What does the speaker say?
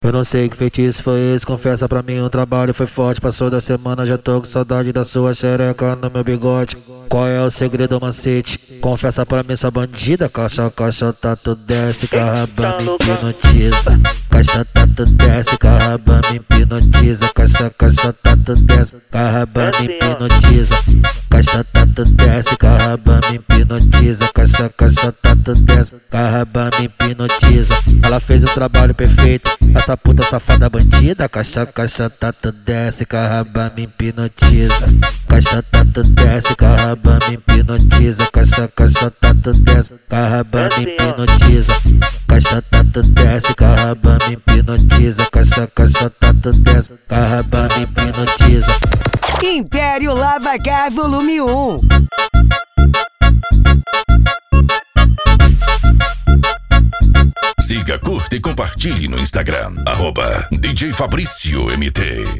Eu não sei que feitiço foi esse, confessa pra mim, o trabalho foi forte. Passou da semana, já tô com saudade da sua xereca no meu bigode. Qual é o segredo, macete? Confessa pra mim, sua bandida. Caixa, caixa, tá tu desce, carraba, me hipnotiza. Caixa, tá tu desce, carraba, me hipnotiza. Caixa, caixa, tá tu desce, carraba, me hipnotiza. Caixa, tá tu desce, carraba, me hipnotiza. Caixa, caixa, tá tu desce, carraba, me hipnotiza. Ela fez um trabalho perfeito, essa puta safada bandida. Caixa, caixa, tá tu desce, carraba, me hipnotiza. Caixa, tá tu desce, carraba, me hipnotiza. Caixa, caixa, tá tu desce, carraba, me hipnotiza. Caixa, tá tu desce, carraba, me hipnotiza. Caixa, caixa, tá tu desce, carraba, me hipnotiza. Império Lava Car Volume 1. Siga, curta e compartilhe no Instagram @DJ Fabrício MT.